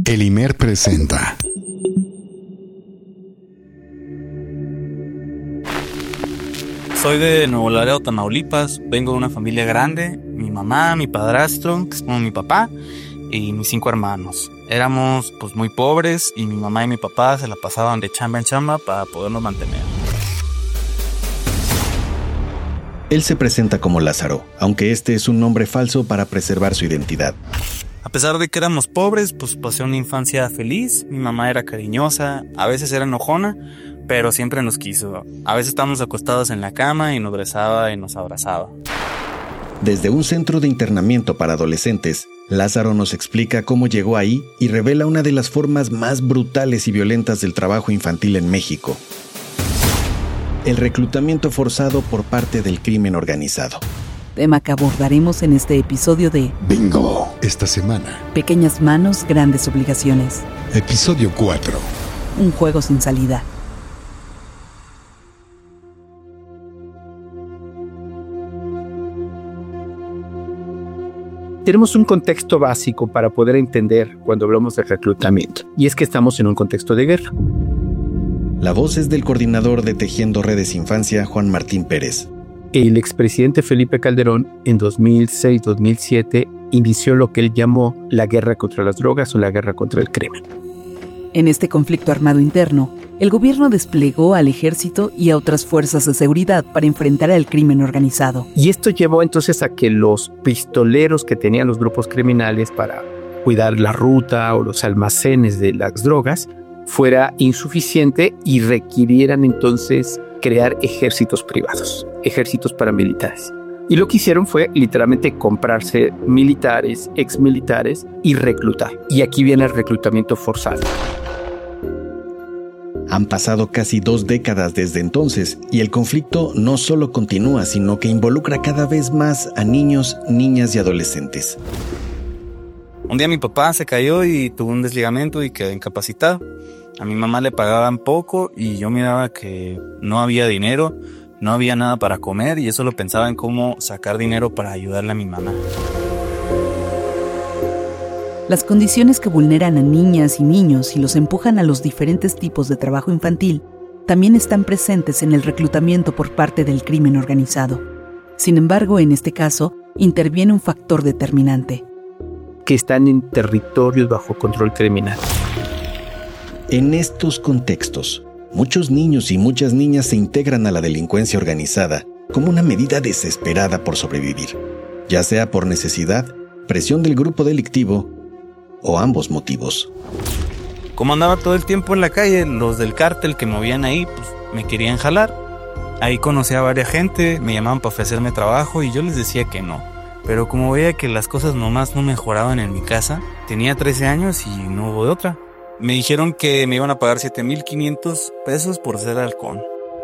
El IMER presenta. Soy de Nuevo Laredo, Tamaulipas. Vengo de una familia grande. Mi mamá, mi padrastro, que es como mi papá, y mis 5 hermanos. Éramos muy pobres y mi mamá y mi papá se la pasaban de chamba en chamba para podernos mantener. Él se presenta como Lázaro, aunque este es un nombre falso para preservar su identidad. A pesar de que éramos pobres, pasé una infancia feliz. Mi mamá era cariñosa, a veces era enojona, pero siempre nos quiso. A veces estábamos acostados en la cama y nos besaba y nos abrazaba. Desde un centro de internamiento para adolescentes, Lázaro nos explica cómo llegó ahí y revela una de las formas más brutales y violentas del trabajo infantil en México: el reclutamiento forzado por parte del crimen organizado. Tema que abordaremos en este episodio de Bingo. Esta semana, Pequeñas manos, grandes obligaciones. episodio 4. Un juego sin salida. Tenemos un contexto básico para poder entender cuando hablamos de reclutamiento, y es que estamos en un contexto de guerra. La voz es del coordinador de Tejiendo Redes Infancia, Juan Martín Pérez. El expresidente Felipe Calderón en 2006-2007 inició lo que él llamó la guerra contra las drogas o la guerra contra el crimen. En este conflicto armado interno, el gobierno desplegó al ejército y a otras fuerzas de seguridad para enfrentar al crimen organizado. Y esto llevó entonces a que los pistoleros que tenían los grupos criminales para cuidar la ruta o los almacenes de las drogas fuera insuficiente y requirieran entonces crear ejércitos privados, ejércitos paramilitares. Y lo que hicieron fue literalmente comprarse militares, exmilitares y reclutar. Y aquí viene el reclutamiento forzado. Han pasado casi 2 décadas desde entonces y el conflicto no solo continúa, sino que involucra cada vez más a niños, niñas y adolescentes. Un día mi papá se cayó y tuvo un desligamento y quedó incapacitado. A mi mamá le pagaban poco y yo miraba que no había dinero, no había nada para comer y yo solo pensaba en cómo sacar dinero para ayudarle a mi mamá. Las condiciones que vulneran a niñas y niños y los empujan a los diferentes tipos de trabajo infantil también están presentes en el reclutamiento por parte del crimen organizado. Sin embargo, en este caso, interviene un factor determinante: que están en territorios bajo control criminal. En estos contextos, muchos niños y muchas niñas se integran a la delincuencia organizada como una medida desesperada por sobrevivir, ya sea por necesidad, presión del grupo delictivo o ambos motivos. Como andaba todo el tiempo en la calle, los del cártel que movían ahí, me querían jalar. Ahí conocí a varias gente, me llamaban para ofrecerme trabajo y yo les decía que no. Pero como veía que las cosas nomás no mejoraban en mi casa, tenía 13 años y no hubo de otra. Me dijeron que me iban a pagar 7,500 pesos por ser halcón.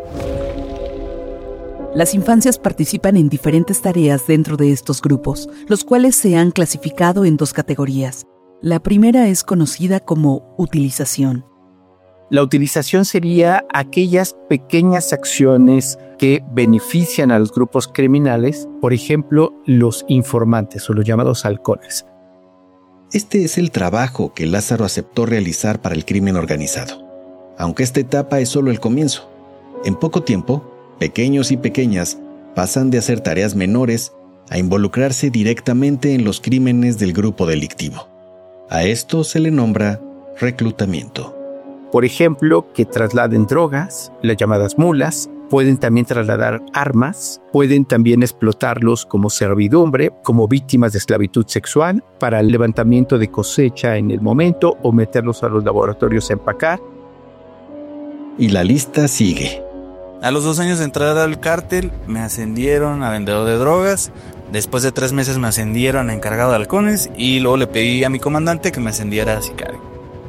Las infancias participan en diferentes tareas dentro de estos grupos, los cuales se han clasificado en 2 categorías. La primera es conocida como utilización. La utilización sería aquellas pequeñas acciones que benefician a los grupos criminales, por ejemplo, los informantes o los llamados halcones. Este es el trabajo que Lázaro aceptó realizar para el crimen organizado. Aunque esta etapa es solo el comienzo. En poco tiempo, pequeños y pequeñas pasan de hacer tareas menores a involucrarse directamente en los crímenes del grupo delictivo. A esto se le nombra reclutamiento. Por ejemplo, que trasladen drogas, las llamadas mulas, pueden también trasladar armas, pueden también explotarlos como servidumbre, como víctimas de esclavitud sexual, para el levantamiento de cosecha en el momento o meterlos a los laboratorios a empacar. Y la lista sigue. A los 2 años de entrar al cártel, me ascendieron a vendedor de drogas. Después de 3 meses me ascendieron a encargado de halcones y luego le pedí a mi comandante que me ascendiera a sicario.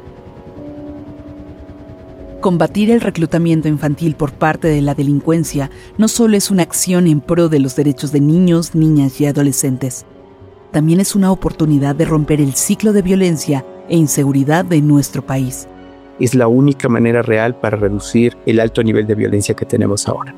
Combatir el reclutamiento infantil por parte de la delincuencia no solo es una acción en pro de los derechos de niños, niñas y adolescentes. También es una oportunidad de romper el ciclo de violencia e inseguridad de nuestro país. Es la única manera real para reducir el alto nivel de violencia que tenemos ahora.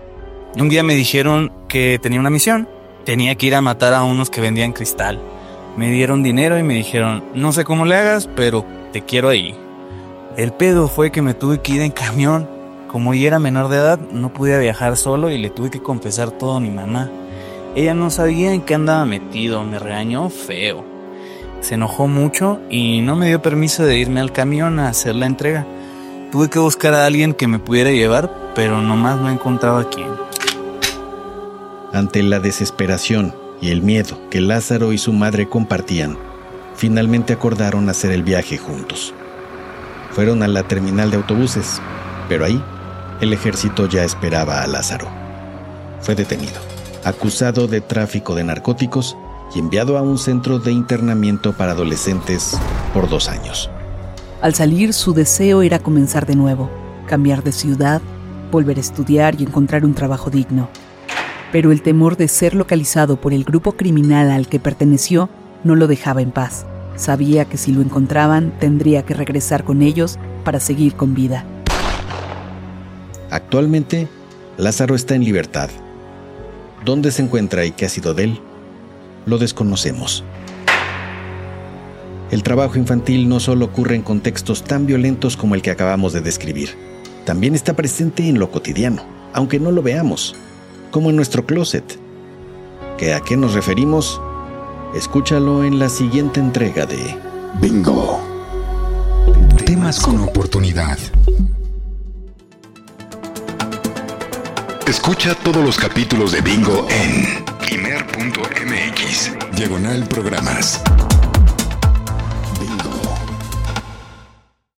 Un día me dijeron que tenía una misión. Tenía que ir a matar a unos que vendían cristal. Me dieron dinero y me dijeron, no sé cómo le hagas, pero te quiero ahí. El pedo fue que me tuve que ir en camión. Como yo era menor de edad, no podía viajar solo y le tuve que confesar todo a mi mamá. Ella no sabía en qué andaba metido, me regañó feo. Se enojó mucho y no me dio permiso de irme al camión a hacer la entrega. Tuve que buscar a alguien que me pudiera llevar, pero nomás no encontraba a quién. Ante la desesperación y el miedo que Lázaro y su madre compartían, finalmente acordaron hacer el viaje juntos. Fueron a la terminal de autobuses, pero ahí el ejército ya esperaba a Lázaro. Fue detenido, acusado de tráfico de narcóticos y enviado a un centro de internamiento para adolescentes por 2 años. Al salir, su deseo era comenzar de nuevo, cambiar de ciudad, volver a estudiar y encontrar un trabajo digno. Pero el temor de ser localizado por el grupo criminal al que perteneció no lo dejaba en paz. Sabía que si lo encontraban, tendría que regresar con ellos para seguir con vida. Actualmente, Lázaro está en libertad. ¿Dónde se encuentra y qué ha sido de él? Lo desconocemos. El trabajo infantil no solo ocurre en contextos tan violentos como el que acabamos de describir. También está presente en lo cotidiano, aunque no lo veamos, como en nuestro closet. ¿A qué nos referimos? Escúchalo en la siguiente entrega de Bingo. Temas con oportunidad. Escucha todos los capítulos de Bingo en imer.mx/programas.